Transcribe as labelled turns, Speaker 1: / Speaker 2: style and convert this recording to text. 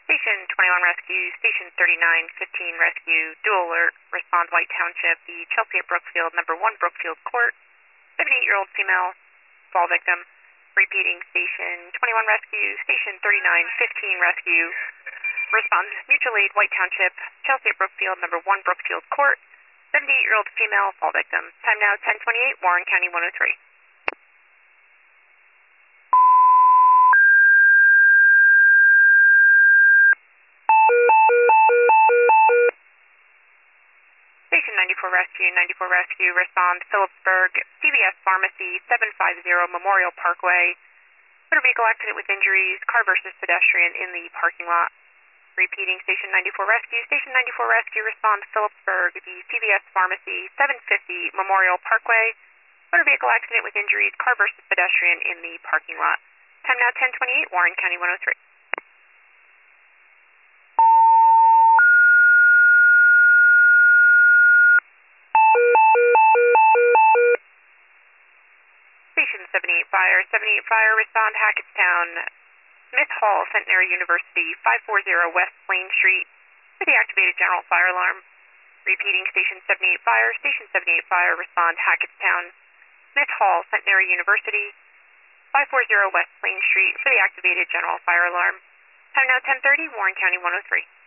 Speaker 1: Station 21 Rescue, Station 3915 Rescue, dual alert, respond White Township, the Chelsea at Brookfield, number 1 Brookfield Court, 78-year-old female, fall victim. Repeating, Station 21 Rescue, Station 3915 Rescue, respond mutual aid White Township, Chelsea at Brookfield, number 1 Brookfield Court, 78-year-old female, fall victim. Time now 10:28, Warren County 103. Station 94 Rescue, respond Phillipsburg, CVS Pharmacy, 750 Memorial Parkway. Motor vehicle accident with injuries, car versus pedestrian in the parking lot. Repeating, Station 94 Rescue, respond Phillipsburg, the CVS Pharmacy, 750 Memorial Parkway. Motor vehicle accident with injuries, car versus pedestrian in the parking lot. Time now 10:28, Warren County 103. Station 78 Fire, respond Hackettstown, Smith Hall, Centenary University, 540 West Plain Street, for the activated general fire alarm. Repeating, Station 78 Fire, respond Hackettstown, Smith Hall, Centenary University, 540 West Plain Street, for the activated general fire alarm. Time now 10:30, Warren County 103.